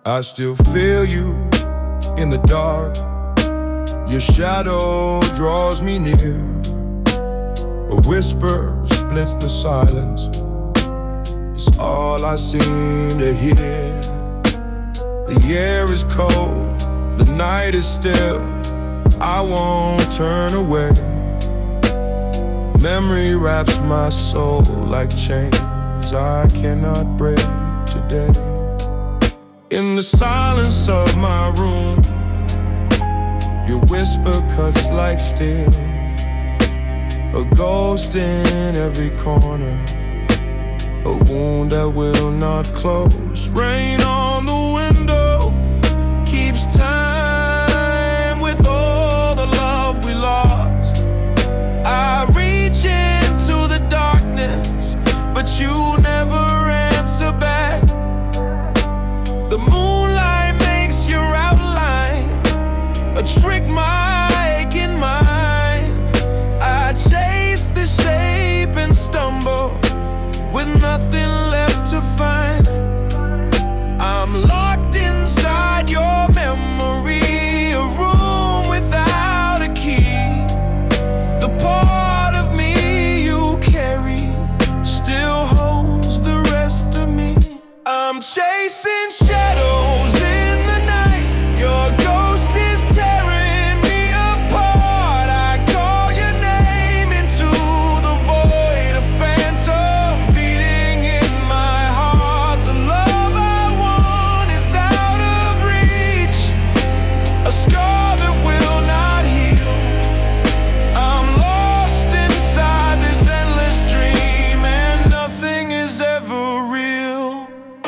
I still feel you in the dark. Your shadow draws me near. A whisper splits the silence. It's all I seem to hear. The air is cold, the night is still. I won't turn away. Memory wraps my soul like chains I cannot break today. In the silence of my room, your whisper cuts like steel. A ghost in every corner, a wound that will not close. Rain on the window keeps time with all the love we lost. I reach into the darkness, but you never answer back. The moonlight makes your outline a trick my aching mind. I chase the shape and stumble with nothing left to find. I'm locked inside your memory, a room without a key. The part of me you carry still holds the rest of me. I'm chasing shadows in the night. Your ghost is tearing me apart. I call your name into the void, a phantom beating in my heart. The love I want is out of reach, a scar that will not heal. I'm lost inside this endless dream, and nothing is ever real.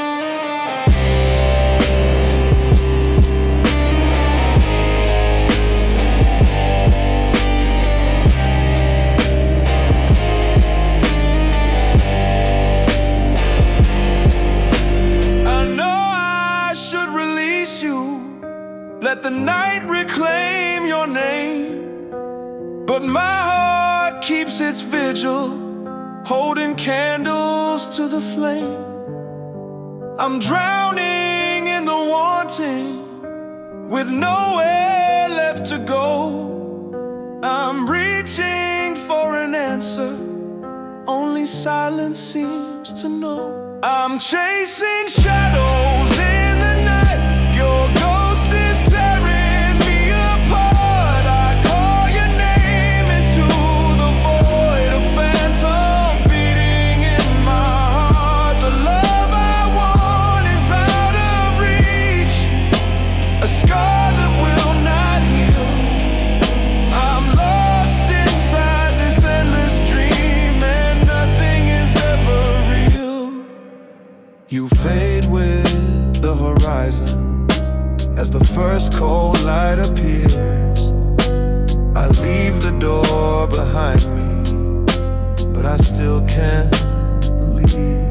I know I should release you, let the night reclaim your name, but my heart keeps its vigil, holding candles to the flame. I'm drowning in the wanting, with nowhere left to go. I'm reaching for an answer, only silence seems to know. I'm chasing shadows in the night. Your ghost is tearing me apart. I call your name into the void, a phantom beating in my heart. The love I want is out of reach, a scar that will not heal. I'm lost inside this endless dream, and nothing is ever real. You fade with the horizon as the first cold light appears. I leave the door behind me, but I still can't leave.